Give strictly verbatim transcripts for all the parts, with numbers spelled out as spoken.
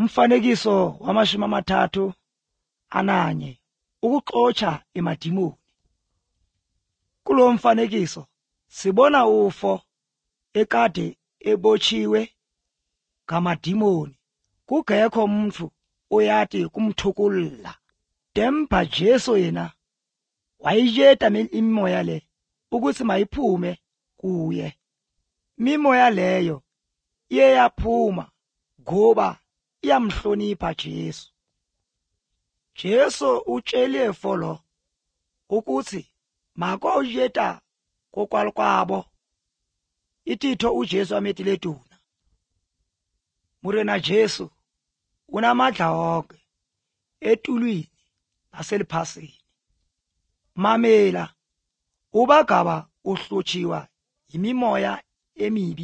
Umfanekiso wamashumi amathathu ananye ukuxotsha emadimoni. Kulo mfanekiso sibona ufo ekade ebotshiwe ngamadimoni, kungekho umuntu oyati kumthukulla. Demba Jesu yena wayiyeta imimoya le ukuthi mayiphume kuye. Imimoya leyo iye yaphuma ngoba iyamhlonipha Jesu. Jesu utshele folo ukuthi makoyeta kokwalkwabo ititho uJesu ametile duna. Murena Jesu unamadla wonke etulwini naseliphasini. Mamela ubagaba uhlutshiwa yimimoya emibi.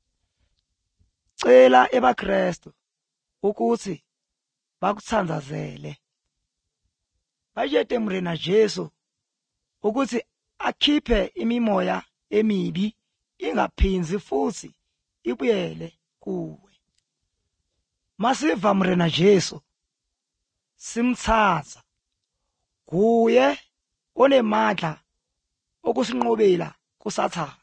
Cela ebaKristu ukuthi bakutsandzazele. Bajete mrena Jesu ukuthi akhiphe imimoya emibi ingaphinzi futhi ibuyele kuwe. Masiva mrena Jesu simthatha kuye onemadla okusinqobela kuSathane.